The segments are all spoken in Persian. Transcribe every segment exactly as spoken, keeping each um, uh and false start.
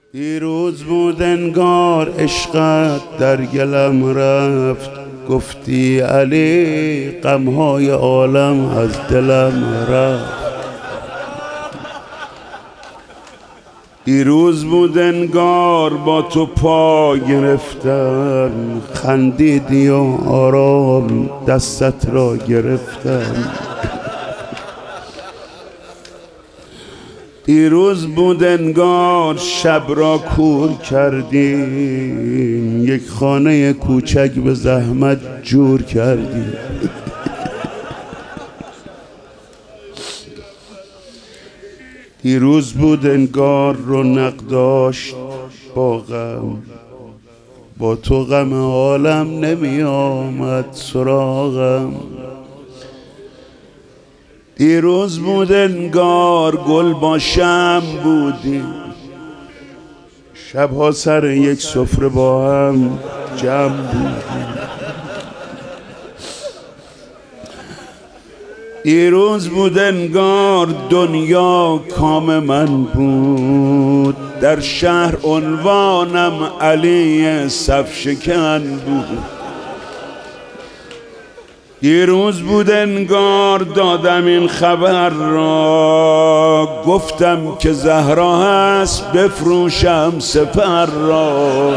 دیروز بود انگار عشقت در گلم رفت، گفتی علی غمهای عالم از دلم رفت. دیروز بود انگار با تو پا گرفتم، خندیدی و آرام دستت را گرفتم. دیروز بود انگار شب را کور کردیم، یک خانه کوچک به زحمت جور کردیم. دیروز بود انگار رونق داشت با غم، با تو غم عالم نمی آمد سراغم. دیروز بود انگار گل با شمع بودیم، شبها سر یک سفره با هم جمع بودیم. دیروز بود انگار دنیا کام من بود، در شهر عنوانم علی صف شکن بود. دیروز بود انگار دادم این خبر را، گفتم که زهرا هست بفروشم سپر را.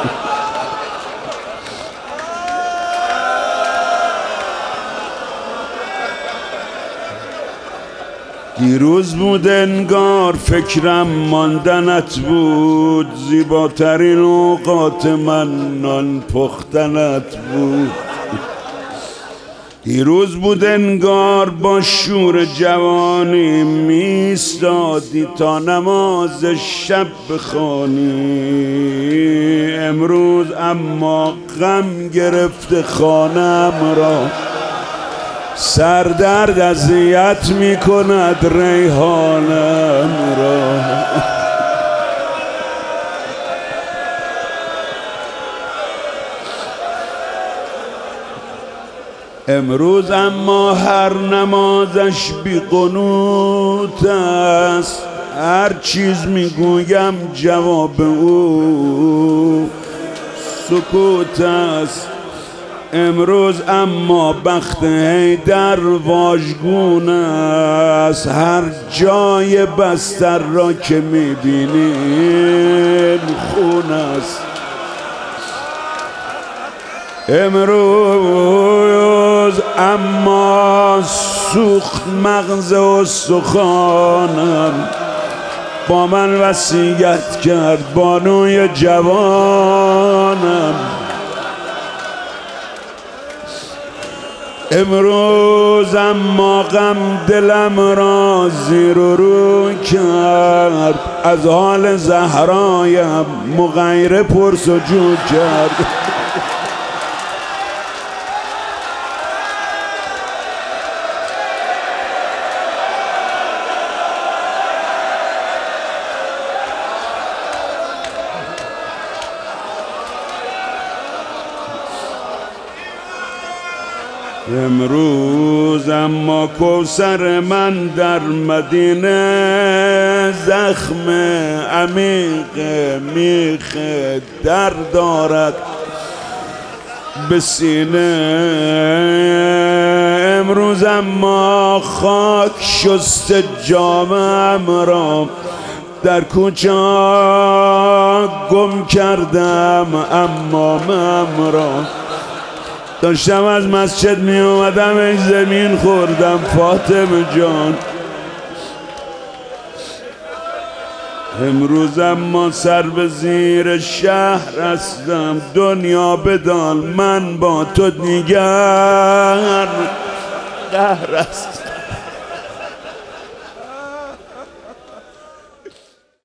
دیروز بود انگار فکرم ماندنت بود، زیباترین اوقات من نان پختنت بود. دیروز بود انگار با شور جوانی میستادی تا نماز شب بخوانی. امروز اما غم گرفته خانم را، سردرد اذیت میکند ریحانم را. امروز اما هر نمازش بی قنوت است، هر چیز میگویم جواب او سکوت است. امروز اما بخت حیدر واژگون است، هر جای بستر را که میبینیم خون است. امروز اما سوخت مغز استخوانم، با من وصیت کرد بانوی جوانم. امروز اما غم دلم را زیر و رو کرد، از حال زهرایم مغیره پرس و جو کرد. امروز اما کوثر من در مدینه، زخم عمیق میخ در دارد به سینه. امروز اما خاک شست جامم را، در کوچه گم کردم امامم را. داشتم از مسجد می اومدم ای زمین خوردم فاطمه جان. امروز اما سر به زیر شهر هستم، دنیا بدان من با تو دیگر قهر است.